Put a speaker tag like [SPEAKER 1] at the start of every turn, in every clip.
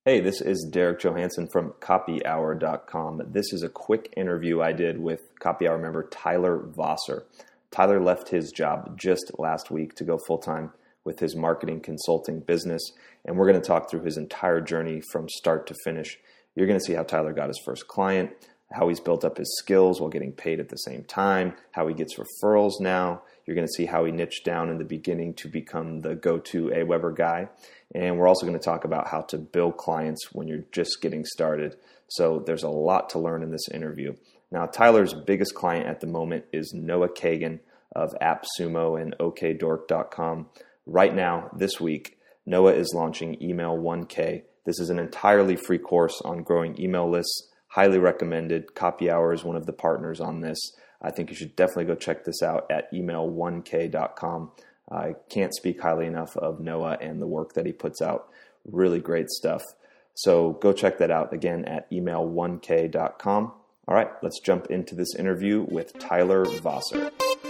[SPEAKER 1] Hey, this is Derek Johansson from CopyHour.com. This is a quick interview I did with Copy Hour member Tyler Vosser. Tyler left his job just last week to go full-time with his marketing consulting business, and we're going to talk through his entire journey from start to finish. You're going to see how Tyler got his first client, how he's built up his skills while getting paid at the same time, how he gets referrals now. You're going to see how he niched down in the beginning to become the go-to Aweber guy. And we're also going to talk about how to build clients when you're just getting started. So there's a lot to learn in this interview. Now, Tyler's biggest client at the moment is Noah Kagan of AppSumo and OKDork.com. Right now, this week, Noah is launching Email 1K. This is an entirely free course on growing email lists. Highly recommended. Copy Hour is one of the partners on this. I think you should definitely go check this out at email1k.com. I can't speak highly enough of Noah and the work that he puts out. Really great stuff. So go check that out again at email1k.com. All right, let's jump into this interview with Tyler Vosser.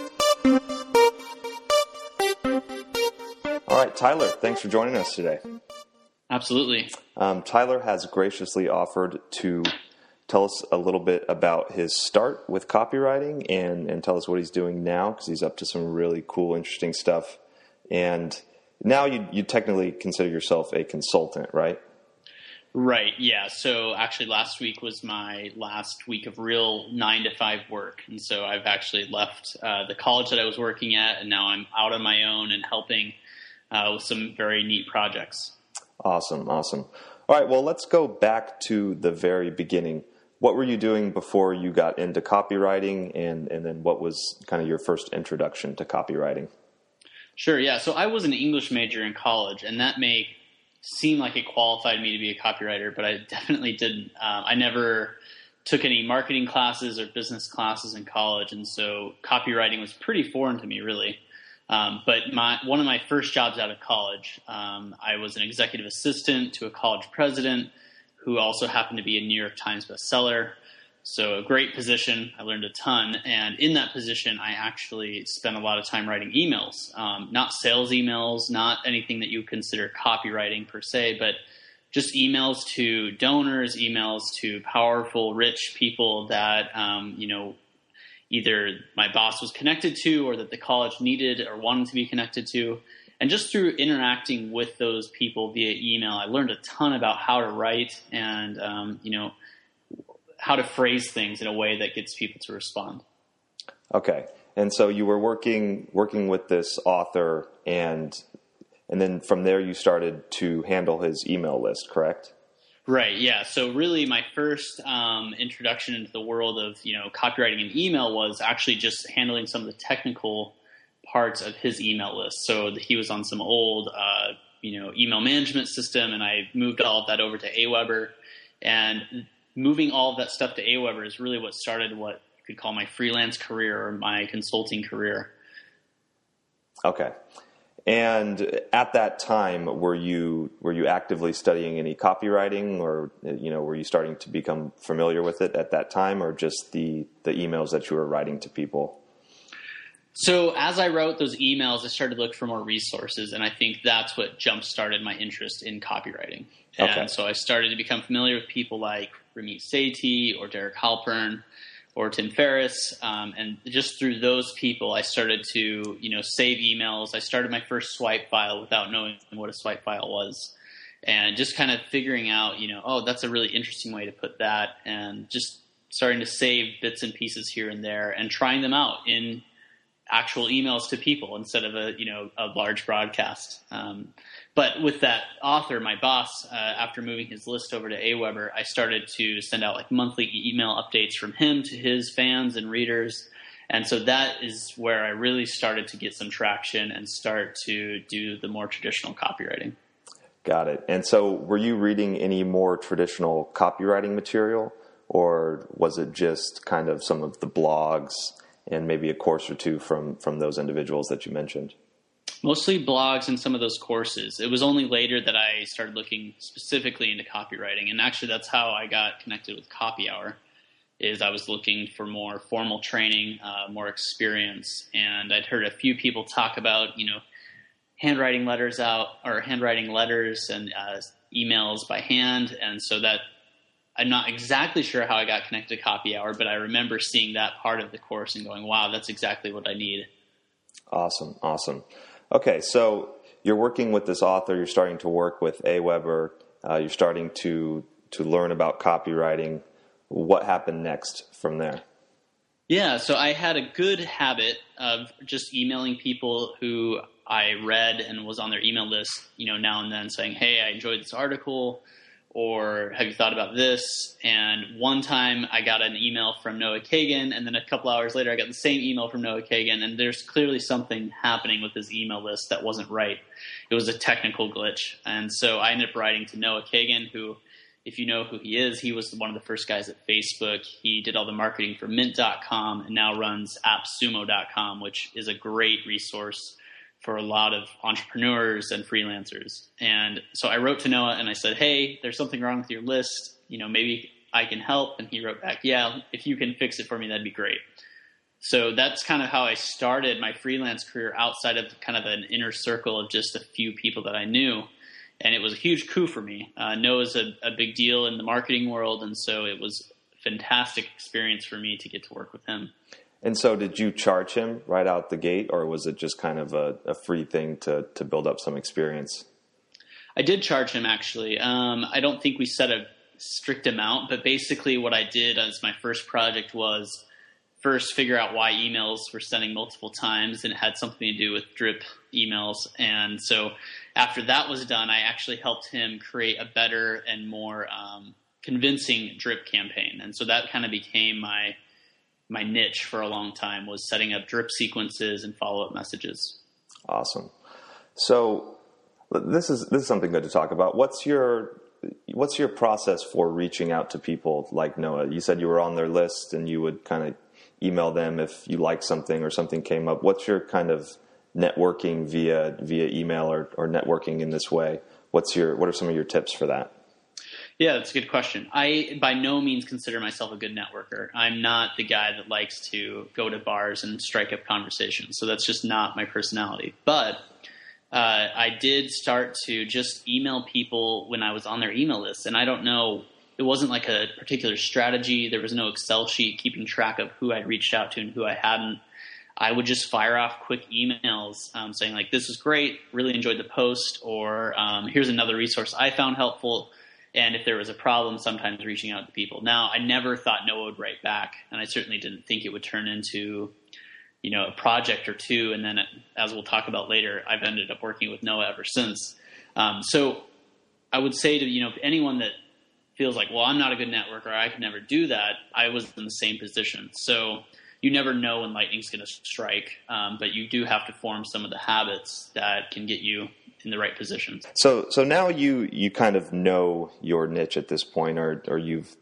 [SPEAKER 1] All right, Tyler, thanks for joining us today.
[SPEAKER 2] Absolutely.
[SPEAKER 1] Tyler has graciously offered to tell us a little bit about his start with copywriting and tell us what he's doing now, because he's up to some really cool, interesting stuff. And now you technically consider yourself a consultant, right?
[SPEAKER 2] Right, yeah. So actually last week was my last week of real 9-to-5 work. And so I've actually left the college that I was working at, and now I'm out on my own and helping with some very neat projects.
[SPEAKER 1] Awesome. All right, well, let's go back to the very beginning. What were you doing before you got into copywriting, and then what was kind of your first introduction to copywriting?
[SPEAKER 2] Sure, yeah. So I was an English major in college, and that may seem like it qualified me to be a copywriter, but I definitely didn't. I never took any marketing classes or business classes in college, and so copywriting was pretty foreign to me, really. But one of my first jobs out of college, I was an executive assistant to a college president who also happened to be a New York Times bestseller. So a great position. I learned a ton. And in that position, I actually spent a lot of time writing emails, not sales emails, not anything that you would consider copywriting per se, but just emails to donors, emails to powerful, rich people that, either my boss was connected to or that the college needed or wanted to be connected to. And just through interacting with those people via email, I learned a ton about how to write and, how to phrase things in a way that gets people to respond.
[SPEAKER 1] Okay. And so you were working with this author, and then from there you started to handle his email list, correct?
[SPEAKER 2] Right, yeah. So really my first introduction into the world of, copywriting an email was actually just handling some of the technical parts of his email list. So he was on some old, email management system, and I moved all of that over to Aweber. And moving all of that stuff to Aweber is really what started what you could call my freelance career or my consulting career.
[SPEAKER 1] Okay. And at that time, were you actively studying any copywriting, or were you starting to become familiar with it at that time, or just the emails that you were writing to people?
[SPEAKER 2] So as I wrote those emails, I started to look for more resources, and I think that's what jump-started my interest in copywriting. And so I started to become familiar with people like Ramit Sethi or Derek Halpern or Tim Ferriss, and just through those people, I started to save emails. I started my first swipe file without knowing what a swipe file was, and just kind of figuring out, that's a really interesting way to put that, and just starting to save bits and pieces here and there and trying them out in actual emails to people instead of a large broadcast. But with that author, my boss, after moving his list over to Aweber, I started to send out monthly email updates from him to his fans and readers. And so that is where I really started to get some traction and start to do the more traditional copywriting.
[SPEAKER 1] Got it. And so were you reading any more traditional copywriting material, or was it just kind of some of the blogs and maybe a course or two from those individuals that you mentioned?
[SPEAKER 2] Mostly blogs and some of those courses. It was only later that I started looking specifically into copywriting. And actually that's how I got connected with Copy Hour, is I was looking for more formal training, more experience. And I'd heard a few people talk about, handwriting letters and emails by hand. And so that I'm not exactly sure how I got connected to Copy Hour, but I remember seeing that part of the course and going, wow, that's exactly what I need.
[SPEAKER 1] Awesome. Okay, so you're working with this author, you're starting to work with AWeber, you're starting to learn about copywriting. What happened next from there?
[SPEAKER 2] Yeah, so I had a good habit of just emailing people who I read and was on their email list, now and then saying, hey, I enjoyed this article, or have you thought about this? And one time I got an email from Noah Kagan, and then a couple hours later I got the same email from Noah Kagan, and there's clearly something happening with his email list that wasn't right. It was a technical glitch. And so I ended up writing to Noah Kagan, who, if you know who he is, he was one of the first guys at Facebook. He did all the marketing for Mint.com and now runs AppSumo.com, which is a great resource for a lot of entrepreneurs and freelancers. And so I wrote to Noah and I said, hey, there's something wrong with your list. Maybe I can help. And he wrote back, yeah, if you can fix it for me, that'd be great. So that's kind of how I started my freelance career outside of kind of an inner circle of just a few people that I knew. And it was a huge coup for me. Noah's a big deal in the marketing world. And so it was a fantastic experience for me to get to work with him.
[SPEAKER 1] And so did you charge him right out the gate, or was it just kind of a free thing to build up some experience?
[SPEAKER 2] I did charge him, actually. I don't think we set a strict amount, but basically what I did as my first project was first figure out why emails were sending multiple times, and it had something to do with drip emails. And so after that was done, I actually helped him create a better and more convincing drip campaign. And so that kind of became my niche for a long time, was setting up drip sequences and follow-up messages.
[SPEAKER 1] Awesome. So this is something good to talk about. What's your process for reaching out to people like Noah? You said you were on their list and you would kind of email them if you liked something or something came up. What's your kind of networking via email or networking in this way? What are some of your tips for that?
[SPEAKER 2] Yeah, that's a good question. I, by no means, consider myself a good networker. I'm not the guy that likes to go to bars and strike up conversations. So that's just not my personality. But I did start to just email people when I was on their email list. And I don't know, it wasn't like a particular strategy. There was no Excel sheet keeping track of who I'd reached out to and who I hadn't. I would just fire off quick emails saying, like, this is great, really enjoyed the post, or here's another resource I found helpful. And if there was a problem, sometimes reaching out to people. Now, I never thought Noah would write back, and I certainly didn't think it would turn into, a project or two. And then, as we'll talk about later, I've ended up working with Noah ever since. So I would say to, anyone that feels like, well, I'm not a good networker, I could never do that, I was in the same position. So you never know when lightning's going to strike, but you do have to form some of the habits that can get you in the right positions.
[SPEAKER 1] So now you kind of know your niche at this point, or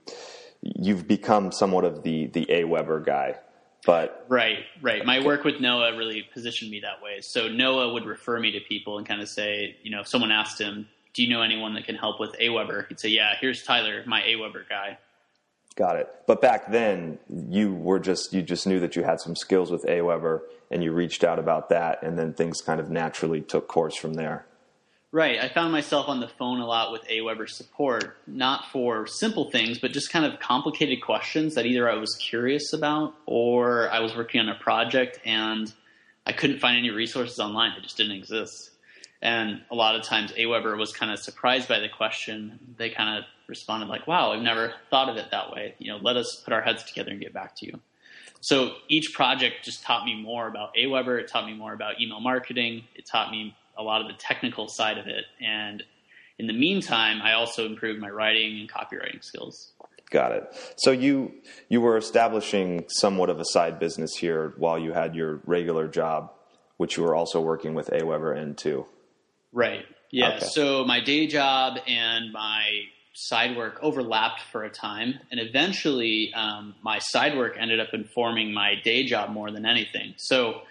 [SPEAKER 1] you've become somewhat of the AWeber guy. But
[SPEAKER 2] right. My work with Noah really positioned me that way. So Noah would refer me to people and kind of say, if someone asked him, do you know anyone that can help with AWeber? He'd say, yeah, here's Tyler, my AWeber guy.
[SPEAKER 1] Got it. But back then you just knew that you had some skills with AWeber and you reached out about that, and then things kind of naturally took course from there.
[SPEAKER 2] Right. I found myself on the phone a lot with AWeber support, not for simple things, but just kind of complicated questions that either I was curious about or I was working on a project and I couldn't find any resources online. They just didn't exist. And a lot of times AWeber was kind of surprised by the question. They kind of responded like, wow, I've never thought of it that way. Let us put our heads together and get back to you. So each project just taught me more about AWeber. It taught me more about email marketing. It taught me a lot of the technical side of it. And in the meantime, I also improved my writing and copywriting skills.
[SPEAKER 1] Got it. So you were establishing somewhat of a side business here while you had your regular job, which you were also working with AWeber into.
[SPEAKER 2] Right. Yeah.
[SPEAKER 1] Okay.
[SPEAKER 2] So my day job and my side work overlapped for a time. And eventually my side work ended up informing my day job more than anything. So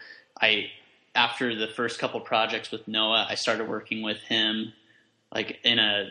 [SPEAKER 2] after the first couple projects with Noah, I started working with him like in a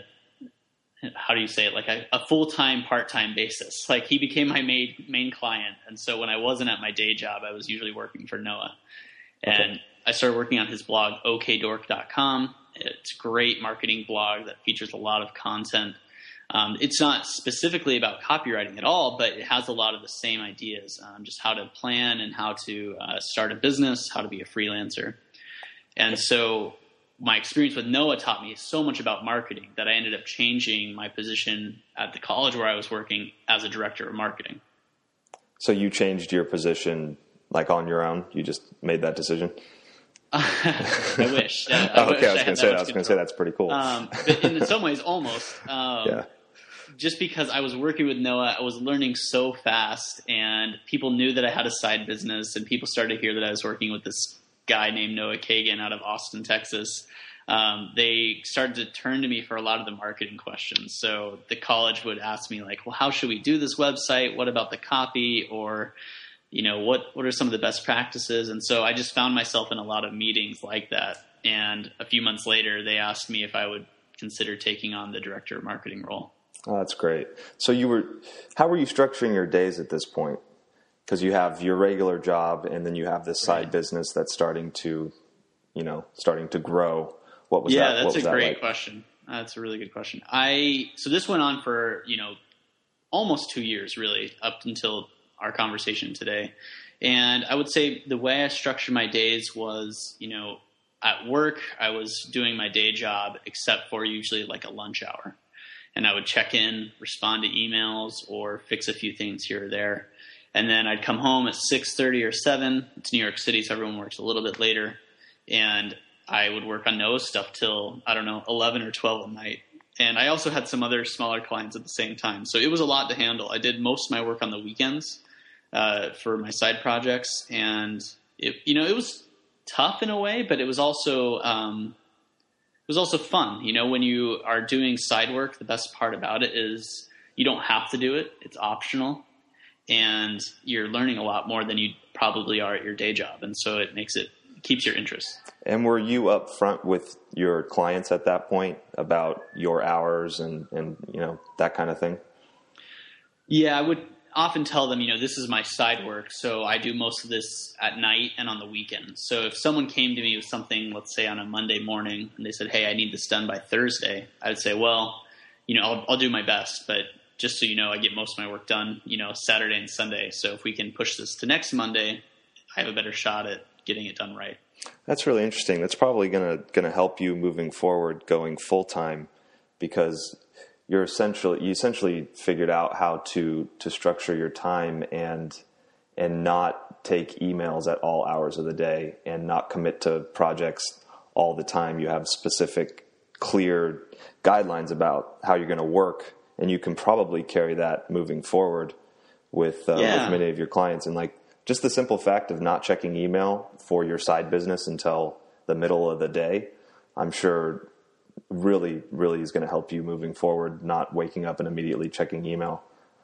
[SPEAKER 2] full-time, part-time basis. Like he became my main client. And so when I wasn't at my day job, I was usually working for Noah. And I started working on his blog, okdork.com. It's a great marketing blog that features a lot of content. It's not specifically about copywriting at all, but it has a lot of the same ideas, just how to plan and how to start a business, how to be a freelancer. And so my experience with Noah taught me so much about marketing that I ended up changing my position at the college where I was working as a director of marketing.
[SPEAKER 1] So you changed your position like on your own? You just made that decision?
[SPEAKER 2] I wish. Yeah,
[SPEAKER 1] I was going to say that's pretty cool.
[SPEAKER 2] But in some ways, almost.
[SPEAKER 1] Yeah.
[SPEAKER 2] Just because I was working with Noah, I was learning so fast, and people knew that I had a side business, and people started to hear that I was working with this guy named Noah Kagan out of Austin, Texas. They started to turn to me for a lot of the marketing questions. So the college would ask me like, well, how should we do this website? What about the copy? Or, what are some of the best practices? And so I just found myself in a lot of meetings like that. And a few months later, they asked me if I would consider taking on the director of marketing role.
[SPEAKER 1] Oh, that's great. So how were you structuring your days at this point? Because you have your regular job and then you have this side business that's starting to grow. What was that?
[SPEAKER 2] Yeah, that's a great question. That's a really good question. So this went on for, almost 2 years really, up until our conversation today. And I would say the way I structured my days was, at work, I was doing my day job except for usually like a lunch hour. And I would check in, respond to emails, or fix a few things here or there. And then I'd come home at 6:30 or 7. It's New York City, so everyone works a little bit later. And I would work on Noah's stuff till, 11 or 12 at night. And I also had some other smaller clients at the same time. So it was a lot to handle. I did most of my work on the weekends for my side projects. And, it was tough in a way, but it was also fun. When you are doing side work, the best part about it is you don't have to do it. It's optional. And you're learning a lot more than you probably are at your day job. And so it keeps your interest.
[SPEAKER 1] And were you upfront with your clients at that point about your hours and that kind of thing?
[SPEAKER 2] Yeah, I would often tell them, this is my side work. So I do most of this at night and on the weekend. So if someone came to me with something, let's say on a Monday morning, and they said, hey, I need this done by Thursday, I would say, well, I'll do my best, but just so you know, I get most of my work done, Saturday and Sunday. So if we can push this to next Monday, I have a better shot at getting it done right.
[SPEAKER 1] That's really interesting. That's probably going to help you moving forward, going full time, because you essentially figured out how to structure your time and not take emails at all hours of the day and not commit to projects all the time. You have specific, clear guidelines about how you're going to work. And you can probably carry that moving forward with many of your clients. And like just the simple fact of not checking email for your side business until the middle of the day, I'm sure really, really is going to help you moving forward, not waking up and immediately checking email,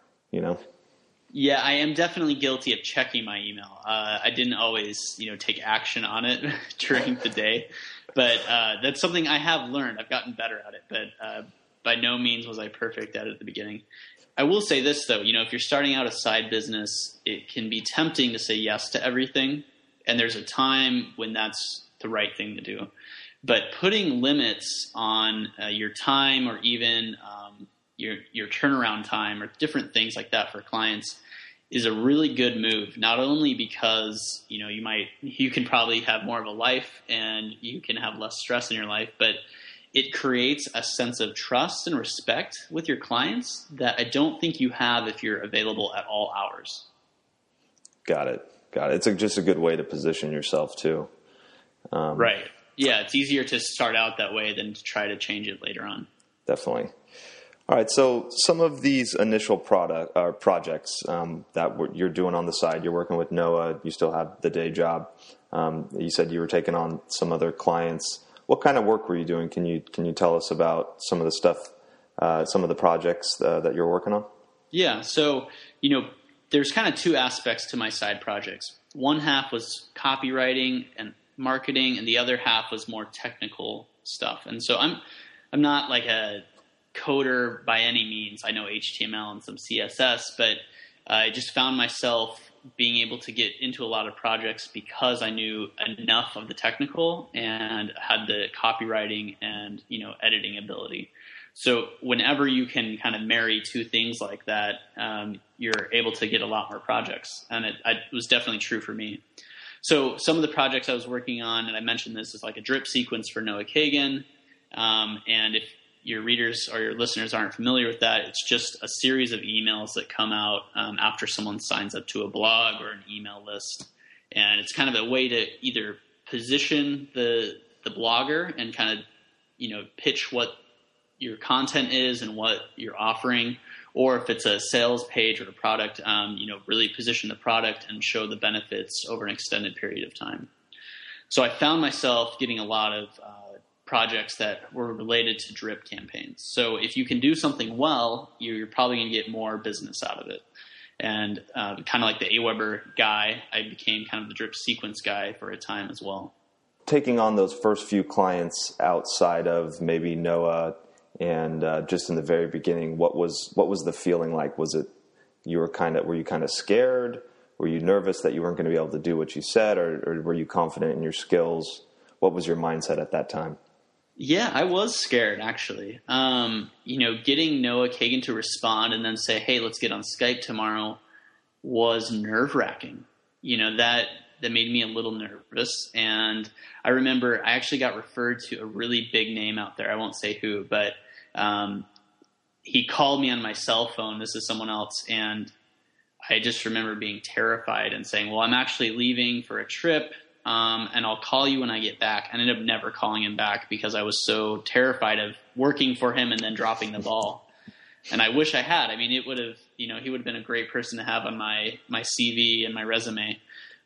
[SPEAKER 2] Yeah, I am definitely guilty of checking my email. I didn't always, take action on it during the day, but that's something I have learned. I've gotten better at it, but by no means was I perfect at it at the beginning. I will say this, though. If you're starting out a side business, it can be tempting to say yes to everything. And there's a time when that's the right thing to do. But putting limits on your time or even your turnaround time or different things like that for clients is a really good move. Not only because, you can probably have more of a life and you can have less stress in your life, but it creates a sense of trust and respect with your clients that I don't think you have if you're available at all hours. Got it.
[SPEAKER 1] It's just a good way to position yourself too.
[SPEAKER 2] Right. Yeah, it's easier to start out that way than to try to change it later on.
[SPEAKER 1] Definitely. All right. So some of these initial projects that you're doing on the side, you're working with Noah. You still have the day job. You said you were taking on some other clients. What kind of work were you doing? Can you tell us about some of the stuff, some of the projects that you're working on?
[SPEAKER 2] Yeah. So, there's kind of two aspects to my side projects. One half was copywriting and marketing, and the other half was more technical stuff. And so I'm not like a coder by any means. I know HTML and some CSS, but I just found myself being able to get into a lot of projects because I knew enough of the technical and had the copywriting and, editing ability. So whenever you can kind of marry two things like that, you're able to get a lot more projects. And it was definitely true for me. So some of the projects I was working on, and I mentioned this, is like a drip sequence for Noah Kagan. And if your readers or your listeners aren't familiar with that, it's just a series of emails that come out after someone signs up to a blog or an email list. And it's kind of a way to either position the blogger and kind of, pitch what your content is and what you're offering, or if it's a sales page or a product, really position the product and show the benefits over an extended period of time. So I found myself getting a lot of projects that were related to drip campaigns. So if you can do something well, you're probably going to get more business out of it. And kind of like the Aweber guy, I became kind of the drip sequence guy for a time as well.
[SPEAKER 1] Taking on those first few clients outside of maybe Noah and just in the very beginning, what was the feeling like? Was it were you kind of scared? Were you nervous that you weren't going to be able to do what you said, or were you confident in your skills? What was your mindset at that time?
[SPEAKER 2] Yeah, I was scared actually. Getting Noah Kagan to respond and then say, "Hey, let's get on Skype tomorrow," was nerve-wracking. That made me a little nervous. And I remember I actually got referred to a really big name out there. I won't say who, but he called me on my cell phone. This is someone else. And I just remember being terrified and saying, well, I'm actually leaving for a trip, and I'll call you when I get back. I ended up never calling him back because I was so terrified of working for him and then dropping the ball. And I wish I had. I mean, it would have, he would have been a great person to have on my CV and my resume.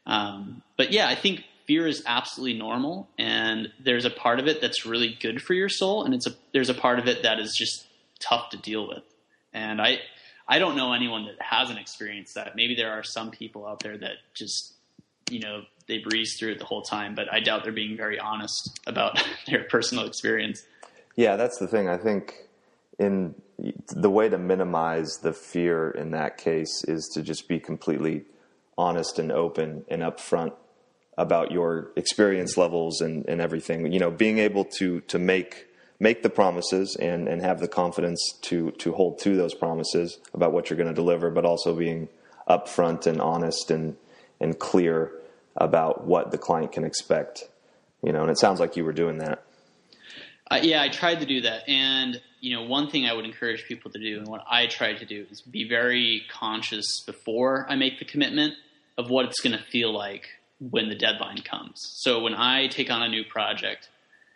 [SPEAKER 2] But yeah, I think fear is absolutely normal, and there's a part of it that's really good for your soul, and there's a part of it that is just tough to deal with. And I don't know anyone that hasn't experienced that. Maybe there are some people out there that just, they breeze through it the whole time, but I doubt they're being very honest about their personal experience.
[SPEAKER 1] Yeah, that's the thing. I think in the way to minimize the fear in that case is to just be completely honest and open and upfront about your experience levels and everything. Being able to make the promises and have the confidence to hold to those promises about what you're going to deliver, but also being upfront and honest and clear about what the client can expect. And it sounds like you were doing that.
[SPEAKER 2] Yeah, I tried to do that. And, one thing I would encourage people to do, and what I try to do, is be very conscious before I make the commitment of what it's going to feel like when the deadline comes. So when I take on a new project,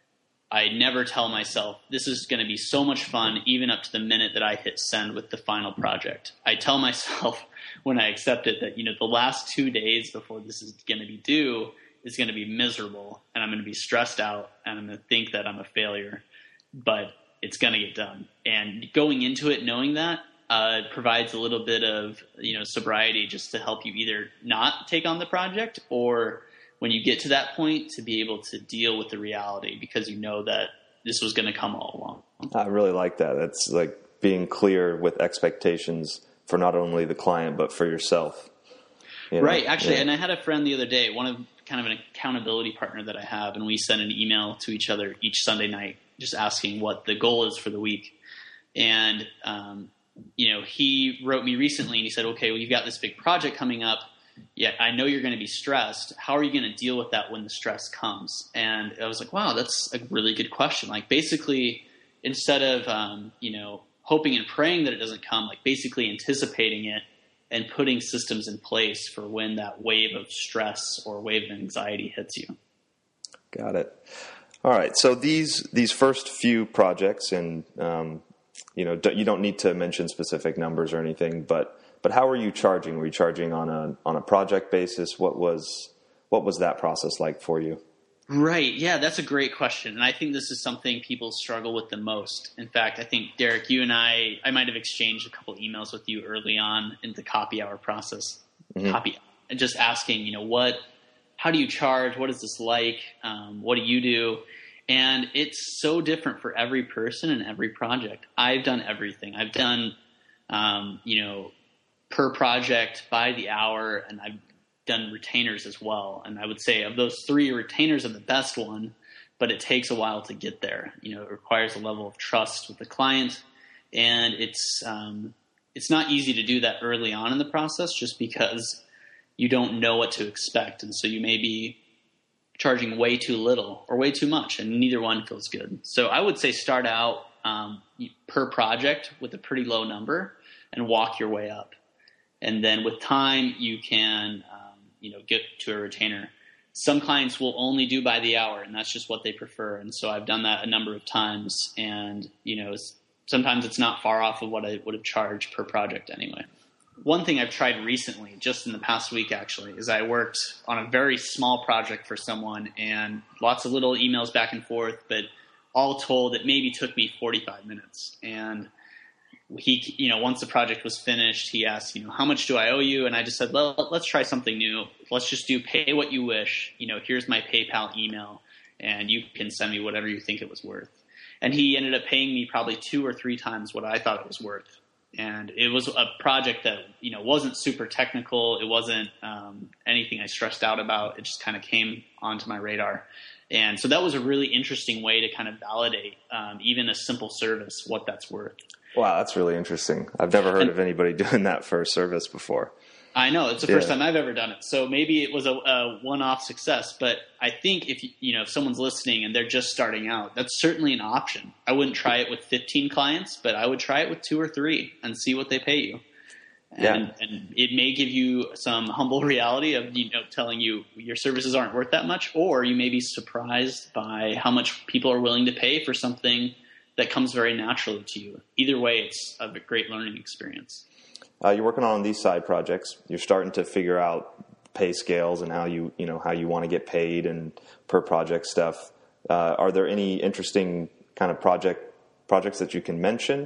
[SPEAKER 2] I never tell myself this is going to be so much fun, even up to the minute that I hit send with the final project. I tell myself when I accept it that, the last 2 days before this is going to be due is going to be miserable, and I'm going to be stressed out, and I'm going to think that I'm a failure, but it's going to get done. And going into it knowing that provides a little bit of, sobriety just to help you either not take on the project, or when you get to that point to be able to deal with the reality because you know that this was going to come all along.
[SPEAKER 1] I really like that. That's like being clear with expectations for not only the client, but for yourself.
[SPEAKER 2] Right. Actually, yeah. And I had a friend the other day, kind of an accountability partner that I have, and we send an email to each other each Sunday night just asking what the goal is for the week. And, he wrote me recently and he said, okay, well, you've got this big project coming up. Yeah, I know you're going to be stressed. How are you going to deal with that when the stress comes? And I was like, wow, that's a really good question. Like basically, instead of, hoping and praying that it doesn't come, like basically anticipating it and putting systems in place for when that wave of stress or wave of anxiety hits you.
[SPEAKER 1] Got it. All right. So these first few projects, and you don't need to mention specific numbers or anything, but how are you charging? Were you charging on a project basis? What was that process like for you?
[SPEAKER 2] Right. Yeah, that's a great question. And I think this is something people struggle with the most. In fact, I think, Derek, you and I might have exchanged a couple emails with you early on in the copy hour process. Mm-hmm. And just asking, how do you charge? What is this like? What do you do? And it's so different for every person and every project. I've done everything. I've done, per project, by the hour, and I've done retainers as well. And I would say of those three, retainers are the best one, but it takes a while to get there. You know, it requires a level of trust with the client, and it's not easy to do that early on in the process just because you don't know what to expect. And so you may be charging way too little or way too much, and neither one feels good. So I would say start out per project with a pretty low number and walk your way up. And then with time, you can get to a retainer. Some clients will only do by the hour, and that's just what they prefer. And so I've done that a number of times, and sometimes it's not far off of what I would have charged per project anyway. One thing I've tried recently, just in the past week actually, is I worked on a very small project for someone, and lots of little emails back and forth, but all told, it maybe took me 45 minutes. And he, once the project was finished, he asked, how much do I owe you? And I just said, well, let's try something new. Let's just do pay what you wish. Here's my PayPal email, and you can send me whatever you think it was worth. And he ended up paying me probably 2 or 3 times what I thought it was worth. And it was a project that, wasn't super technical. It wasn't anything I stressed out about. It just kind of came onto my radar. And so that was a really interesting way to kind of validate even a simple service, what that's worth.
[SPEAKER 1] Wow, that's really interesting. I've never heard of anybody doing that for a service before.
[SPEAKER 2] I know. It's the first time I've ever done it. So maybe it was a one-off success. But I think if someone's listening and they're just starting out, that's certainly an option. I wouldn't try it with 15 clients, but I would try it with 2 or 3 and see what they pay you. And it may give you some humble reality of telling you your services aren't worth that much, or you may be surprised by how much people are willing to pay for something that comes very naturally to you. Either way, it's a great learning experience.
[SPEAKER 1] You're working on these side projects. You're starting to figure out pay scales and how you want to get paid and per project stuff. Are there any interesting kind of projects that you can mention?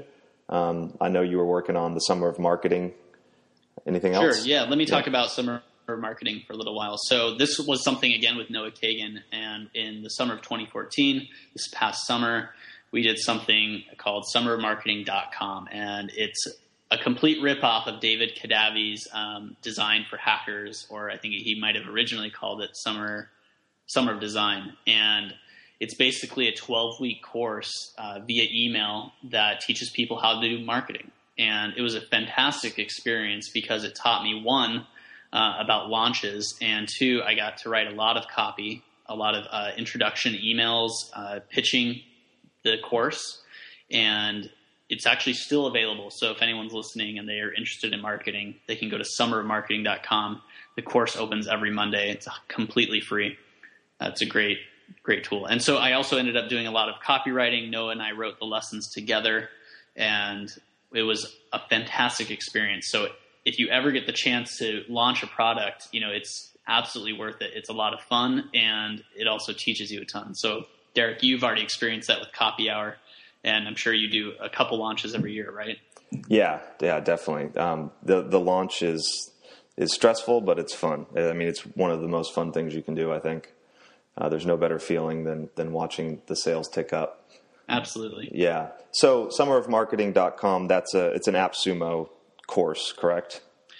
[SPEAKER 1] I know you were working on the Summer of Marketing. Anything else?
[SPEAKER 2] Sure. Yeah. Let me talk about Summer of Marketing for a little while. So this was something again with Noah Kagan, and in the summer of 2014, this past summer, we did something called summerofmarketing.com, and it's a complete ripoff of David Kadavi's Design for Hackers, or I think he might have originally called it Summer of Design. And it's basically a 12-week course via email that teaches people how to do marketing. And it was a fantastic experience because it taught me, 1, about launches, and 2, I got to write a lot of copy, a lot of introduction emails, pitching the course, and it's actually still available. So if anyone's listening and they are interested in marketing, they can go to summerofmarketing.com. The course opens every Monday. It's completely free. It's a great tool. And so I also ended up doing a lot of copywriting. Noah and I wrote the lessons together, and it was a fantastic experience. So if you ever get the chance to launch a product, it's absolutely worth it. It's a lot of fun, and it also teaches you a ton. So Derek, you've already experienced that with Copy Hour, and I'm sure you do a couple launches every year, right?
[SPEAKER 1] Yeah, definitely. The launch is stressful, but it's fun. I mean, it's one of the most fun things you can do, I think. There's no better feeling than watching the sales tick up.
[SPEAKER 2] Absolutely.
[SPEAKER 1] Yeah. So summerofmarketing.com, it's an AppSumo course, correct?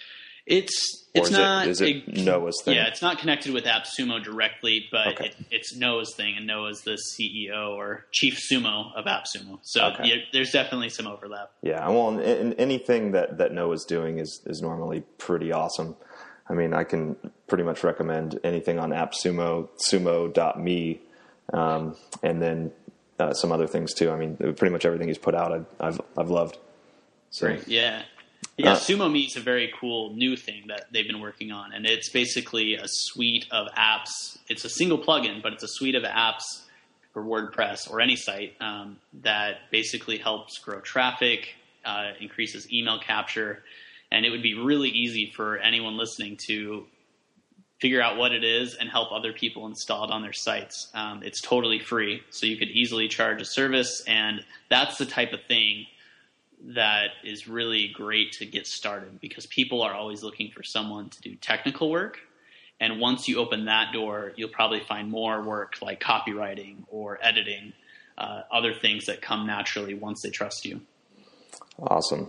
[SPEAKER 2] Is it Noah's thing? Yeah, it's not connected with AppSumo directly, but okay. It's Noah's thing, and Noah's the CEO or chief sumo of AppSumo. So there's definitely some overlap.
[SPEAKER 1] Yeah, well, and anything that Noah's doing is normally pretty awesome. I mean, I can pretty much recommend anything on AppSumo, sumo.me, and then some other things too. I mean, pretty much everything he's put out, I've loved. So,
[SPEAKER 2] great, yeah. Yeah, SumoMe is a very cool new thing that they've been working on, and it's basically a suite of apps. It's a single plugin, but it's a suite of apps for WordPress or any site that basically helps grow traffic, increases email capture, and it would be really easy for anyone listening to figure out what it is and help other people install it on their sites. It's totally free, so you could easily charge a service, and that's the type of thing that is really great to get started because people are always looking for someone to do technical work. And once you open that door, you'll probably find more work like copywriting or editing, other things that come naturally once they trust you.
[SPEAKER 1] Awesome.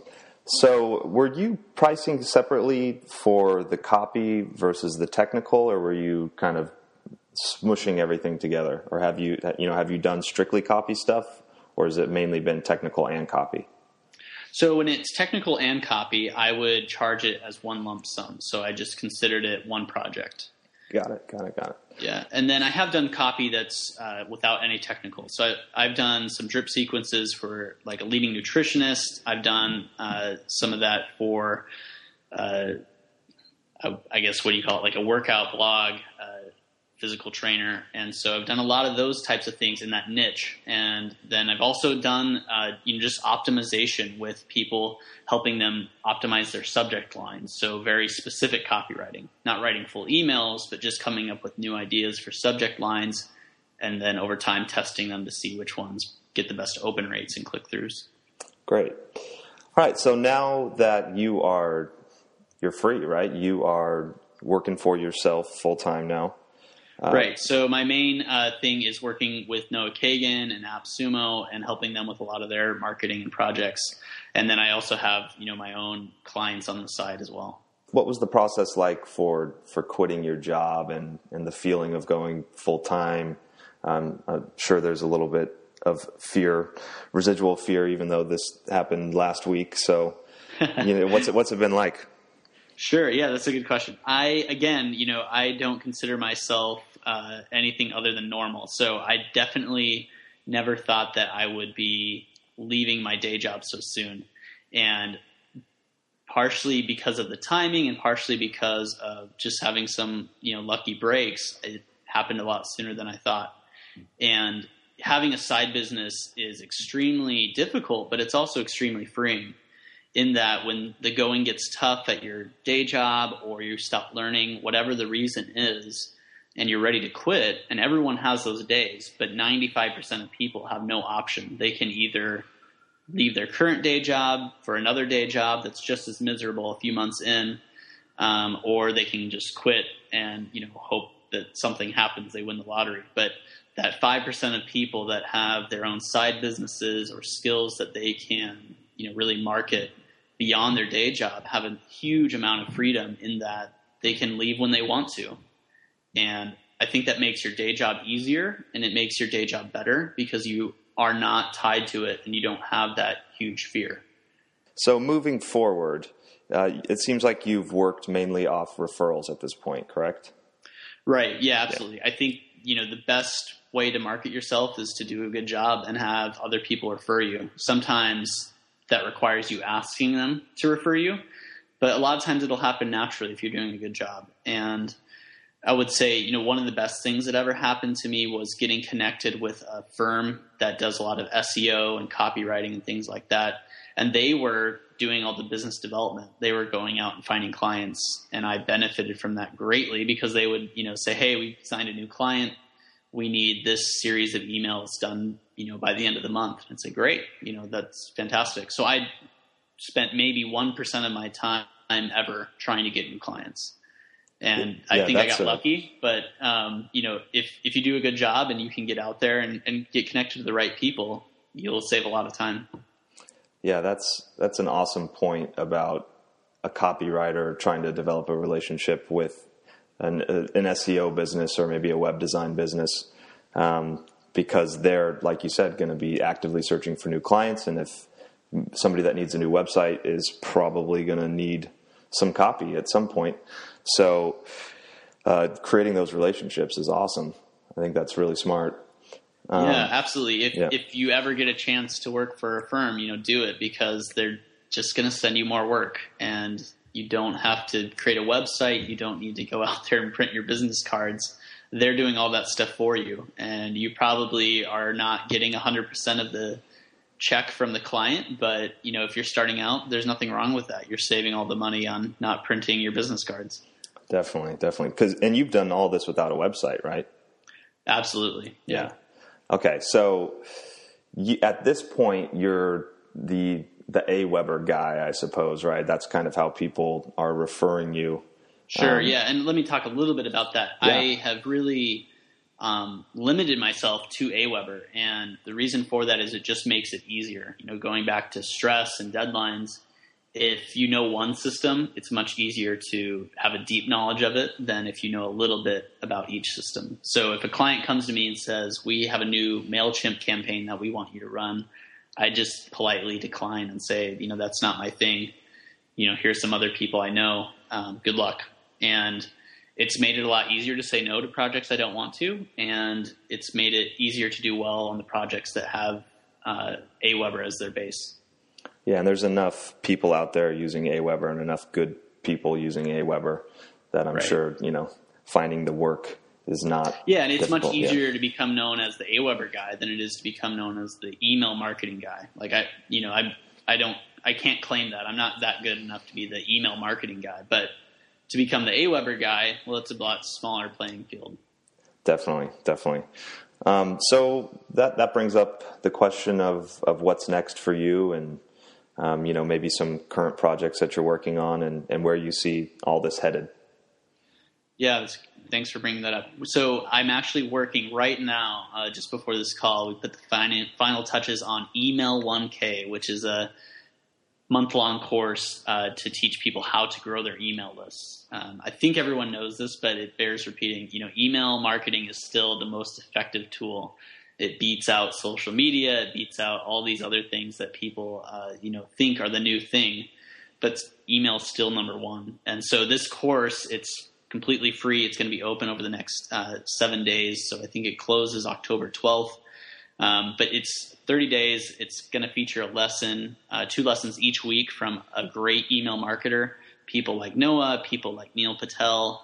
[SPEAKER 1] So were you pricing separately for the copy versus the technical, or were you kind of smushing everything together? Or have you done strictly copy stuff, or has it mainly been technical and copy?
[SPEAKER 2] So when it's technical and copy, I would charge it as one lump sum. So I just considered it one project.
[SPEAKER 1] Got it.
[SPEAKER 2] Yeah, and then I have done copy that's without any technical. So I've done some drip sequences for like a leading nutritionist. I've done some of that for, I guess, what do you call it, like a workout blog, physical trainer. And so I've done a lot of those types of things in that niche. And then I've also done just optimization with people, helping them optimize their subject lines. So very specific copywriting, not writing full emails, but just coming up with new ideas for subject lines, and then over time testing them to see which ones get the best open rates and click-throughs.
[SPEAKER 1] Great. All right. So now that you're free, right? You are working for yourself full-time now.
[SPEAKER 2] Right. So my main thing is working with Noah Kagan and AppSumo and helping them with a lot of their marketing and projects. And then I also have, my own clients on the side as well.
[SPEAKER 1] What was the process like for quitting your job and the feeling of going full time? I'm sure there's a little bit of fear, residual fear, even though this happened last week. So, what's it been like?
[SPEAKER 2] Sure. Yeah, that's a good question. I don't consider myself anything other than normal. So I definitely never thought that I would be leaving my day job so soon. And partially because of the timing and partially because of just having some, lucky breaks, it happened a lot sooner than I thought. And having a side business is extremely difficult, but it's also extremely freeing. In that when the going gets tough at your day job or you stop learning, whatever the reason is, and you're ready to quit, and everyone has those days, but 95% of people have no option. They can either leave their current day job for another day job that's just as miserable a few months in, or they can just quit and hope that something happens, they win the lottery. But that 5% of people that have their own side businesses or skills that they can really market beyond their day job have a huge amount of freedom in that they can leave when they want to. And I think that makes your day job easier and it makes your day job better because you are not tied to it and you don't have that huge fear.
[SPEAKER 1] So moving forward, it seems like you've worked mainly off referrals at this point, correct?
[SPEAKER 2] Right. Yeah, absolutely. Yeah. I think, the best way to market yourself is to do a good job and have other people refer you. Sometimes that requires you asking them to refer you, but a lot of times it'll happen naturally if you're doing a good job. And I would say, one of the best things that ever happened to me was getting connected with a firm that does a lot of SEO and copywriting and things like that. And they were doing all the business development. They were going out and finding clients. And I benefited from that greatly because they would, say, hey, we signed a new client. We need this series of emails done, by the end of the month. And say, great, that's fantastic. So I spent maybe 1% of my time ever trying to get new clients. And I think I got lucky, but if you do a good job and you can get out there and get connected to the right people, you'll save a lot of time.
[SPEAKER 1] Yeah, that's an awesome point about a copywriter trying to develop a relationship with an SEO business or maybe a web design business, because they're, like you said, going to be actively searching for new clients. And if somebody that needs a new website is probably going to need some copy at some point. So creating those relationships is awesome. I think that's really smart.
[SPEAKER 2] Yeah, absolutely. If you ever get a chance to work for a firm, do it because they're just going to send you more work and you don't have to create a website. You don't need to go out there and print your business cards. They're doing all that stuff for you. And you probably are not getting 100% of the check from the client. But, if you're starting out, there's nothing wrong with that. You're saving all the money on not printing your business cards. Definitely.
[SPEAKER 1] And you've done all this without a website, right?
[SPEAKER 2] Absolutely. Yeah.
[SPEAKER 1] Okay. So at this point, you're the Aweber guy, I suppose, right? That's kind of how people are referring you.
[SPEAKER 2] Sure. Yeah. And let me talk a little bit about that. Yeah. I have really limited myself to Aweber. And the reason for that is it just makes it easier. Going back to stress and deadlines, if you know one system, it's much easier to have a deep knowledge of it than if you know a little bit about each system. So if a client comes to me and says, we have a new MailChimp campaign that we want you to run, I just politely decline and say, that's not my thing. Here's some other people I know. Good luck. And it's made it a lot easier to say no to projects I don't want to. And it's made it easier to do well on the projects that have Aweber as their base.
[SPEAKER 1] Yeah, and there's enough people out there using Aweber and enough good people using Aweber that I'm sure, finding the work is not
[SPEAKER 2] Yeah, and it's
[SPEAKER 1] difficult.
[SPEAKER 2] much easier to become known as the Aweber guy than it is to become known as the email marketing guy. Like I can't claim that. I'm not that good enough to be the email marketing guy, but to become the Aweber guy, well, it's a lot smaller playing field.
[SPEAKER 1] Definitely. So that brings up the question of what's next for you and, maybe some current projects that you're working on and where you see all this headed.
[SPEAKER 2] Yeah, thanks for bringing that up. So I'm actually working right now, just before this call, we put the final touches on Email 1K, which is a month-long course to teach people how to grow their email lists. I think everyone knows this, but it bears repeating. Email marketing is still the most effective tool. It beats out social media. It beats out all these other things that people, think are the new thing. But email is still number one. And so this course, it's completely free. It's going to be open over the next 7 days. So I think it closes October 12th. But it's 30 days. It's going to feature a lesson, 2 lessons each week from a great email marketer, people like Noah, people like Neil Patel,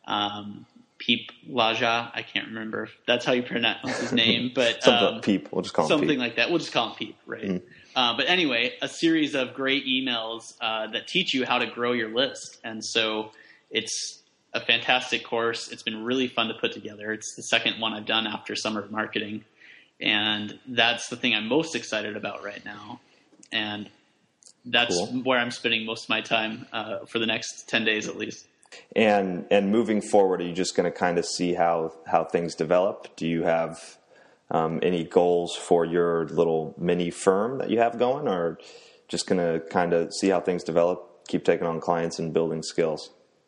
[SPEAKER 2] Peep Laja. I can't remember if that's how you pronounce his name, but
[SPEAKER 1] Peep. We'll just call him
[SPEAKER 2] something
[SPEAKER 1] Peep.
[SPEAKER 2] like that. We'll just call him Peep, right?
[SPEAKER 1] Mm.
[SPEAKER 2] But anyway, a series of great emails that teach you how to grow your list. And so it's a fantastic course. It's been really fun to put together. It's the second one I've done after Summer of Marketing. And that's the thing I'm most excited about right now. And that's
[SPEAKER 1] cool.
[SPEAKER 2] Where I'm spending most of my time for the next 10 days at least.
[SPEAKER 1] And moving forward, are you just going to kind of see how things develop? Do you have any goals for your little mini firm that you have going, or just going to kind of see how things develop, keep taking on clients and building skills?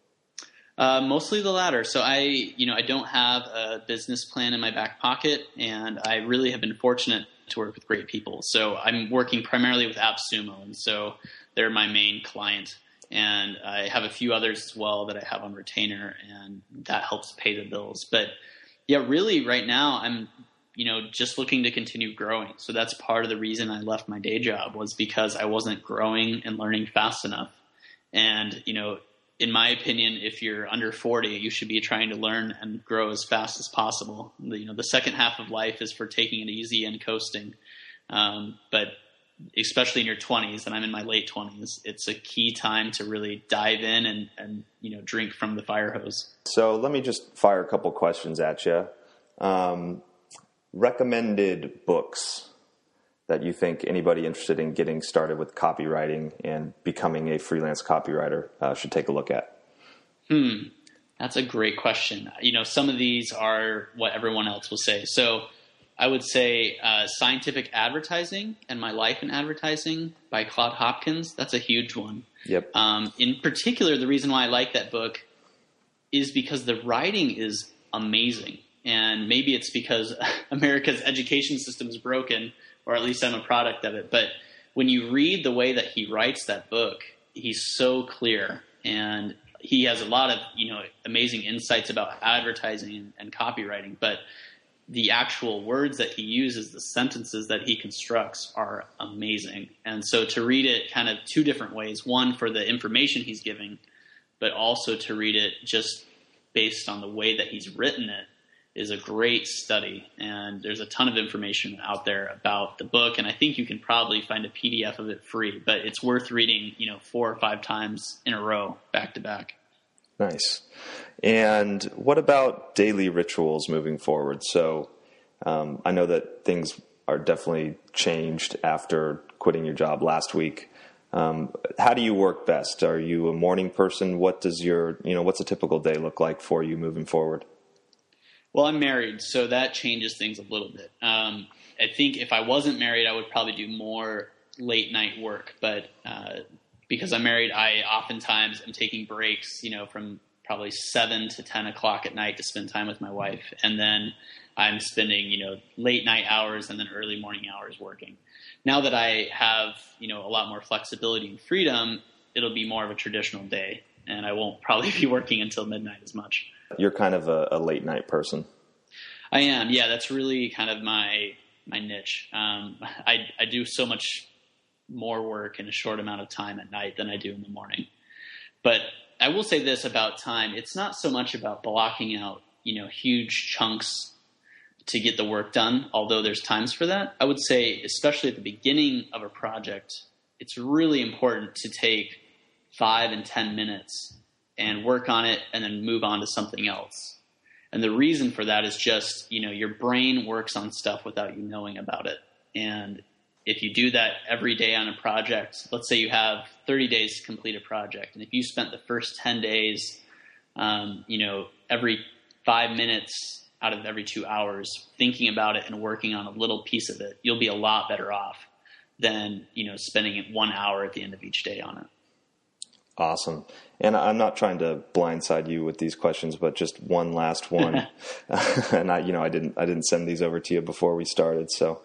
[SPEAKER 2] Mostly the latter. So I don't have a business plan in my back pocket, and I really have been fortunate to work with great people. So I'm working primarily with AppSumo, and so they're my main client. And I have a few others as well that I have on retainer, and that helps pay the bills. But yeah, really right now I'm, just looking to continue growing. So that's part of the reason I left my day job, was because I wasn't growing and learning fast enough. And, in my opinion, if you're under 40, you should be trying to learn and grow as fast as possible. The second half of life is for taking it easy and coasting. But especially in your 20s, and I'm in my late 20s, it's a key time to really dive in and drink from the fire hose. So
[SPEAKER 1] let me just fire a couple questions at you. Recommended books that you think anybody interested in getting started with copywriting and becoming a freelance copywriter should take a look at?
[SPEAKER 2] That's a great question. Some of these are what everyone else will say. So I would say Scientific Advertising and My Life in Advertising by Claude Hopkins. That's a huge one.
[SPEAKER 1] Yep.
[SPEAKER 2] In particular, the reason why I like that book is because the writing is amazing. And maybe it's because America's education system is broken, or at least I'm a product of it. But when you read the way that he writes that book, he's so clear, and he has a lot of amazing insights about advertising and copywriting. But the actual words that he uses, the sentences that he constructs, are amazing. And so to read it kind of 2 different ways: one, for the information he's giving, but also to read it just based on the way that he's written it, is a great study. And there's a ton of information out there about the book, and I think you can probably find a PDF of it free, but it's worth reading 4 or 5 times in a row, back to back.
[SPEAKER 1] Nice. And what about daily rituals moving forward? So I know that things are definitely changed after quitting your job last week. How do you work best? Are you a morning person? What does what's a typical day look like for you moving forward?
[SPEAKER 2] Well, I'm married, so that changes things a little bit. I think if I wasn't married, I would probably do more late night work, but because I'm married, I oftentimes am taking breaks, from probably 7 to 10 o'clock at night to spend time with my wife. And then I'm spending, late night hours and then early morning hours working. Now that I have, a lot more flexibility and freedom, it'll be more of a traditional day, and I won't probably be working until midnight as much.
[SPEAKER 1] You're kind of a late night person.
[SPEAKER 2] I am. Yeah, that's really kind of my niche. I do so much more work in a short amount of time at night than I do in the morning. But I will say this about time. It's not so much about blocking out, huge chunks to get the work done, although there's times for that. I would say, especially at the beginning of a project, it's really important to take 5 and 10 minutes and work on it and then move on to something else. And the reason for that is just, your brain works on stuff without you knowing about it. And if you do that every day on a project, let's say you have 30 days to complete a project. And if you spent the first 10 days, every 5 minutes out of every 2 hours thinking about it and working on a little piece of it, you'll be a lot better off than, spending 1 hour at the end of each day on it.
[SPEAKER 1] Awesome. And I'm not trying to blindside you with these questions, but just one last one. And I didn't send these over to you before we started. So,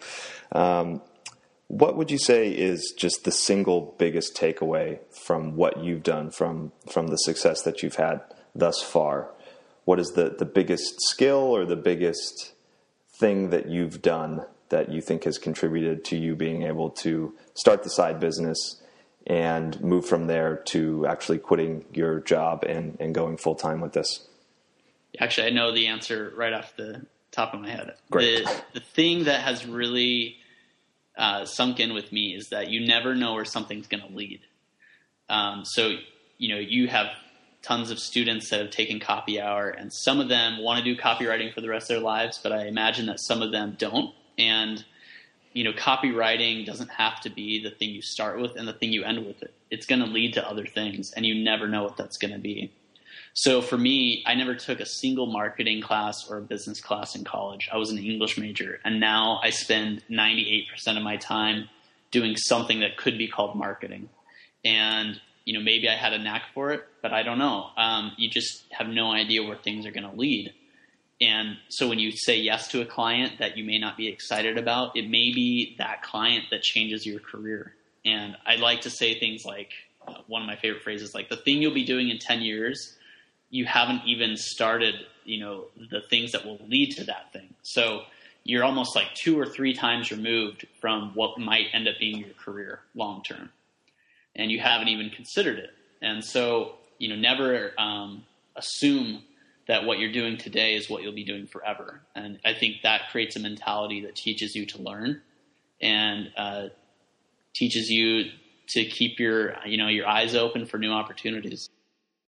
[SPEAKER 1] what would you say is just the single biggest takeaway from what you've done, from the success that you've had thus far? What is the biggest skill or the biggest thing that you've done that you think has contributed to you being able to start the side business and move from there to actually quitting your job and going full time with this?
[SPEAKER 2] Actually, I know the answer right off the top of my head.
[SPEAKER 1] Great.
[SPEAKER 2] The thing that has really sunk in with me is that you never know where something's going to lead. So, you have tons of students that have taken Copy Hour, and some of them want to do copywriting for the rest of their lives, but I imagine that some of them don't. And copywriting doesn't have to be the thing you start with and the thing you end with. It's going to lead to other things, and you never know what that's going to be. So for me, I never took a single marketing class or a business class in college. I was an English major, and now I spend 98% of my time doing something that could be called marketing. And maybe I had a knack for it, but I don't know. You just have no idea where things are going to lead. And so when you say yes to a client that you may not be excited about, it may be that client that changes your career. And I like to say things like, one of my favorite phrases, like, the thing you'll be doing in 10 years, you haven't even started, the things that will lead to that thing. So you're almost like 2 or 3 times removed from what might end up being your career long term. And you haven't even considered it. And so, never assume that what you're doing today is what you'll be doing forever. And I think that creates a mentality that teaches you to learn and teaches you to keep your eyes open for new opportunities.